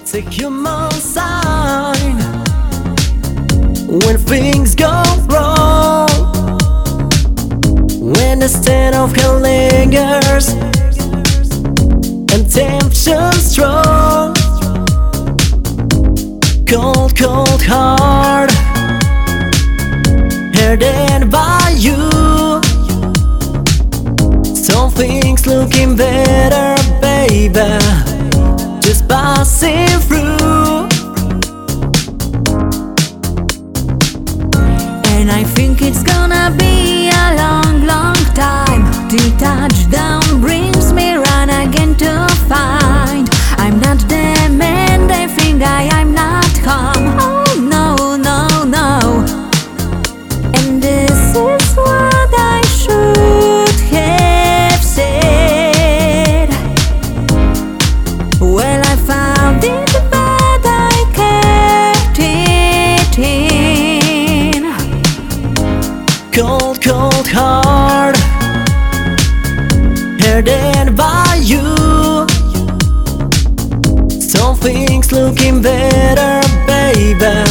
It's a human sign when things go wrong, when the state of hell lingers and temptation strong. Cold, cold heart, hardened by you. Something's looking better, baby, just passing through. And I think it's gonna be a long, long time till touchdown brings me round again to find I'm not the man they think I'm not home. Oh no, no, no. And this is what I should have said. Well, I found it, but I kept it in. Cold, cold heart, hardened by you. Something's looking better, baby,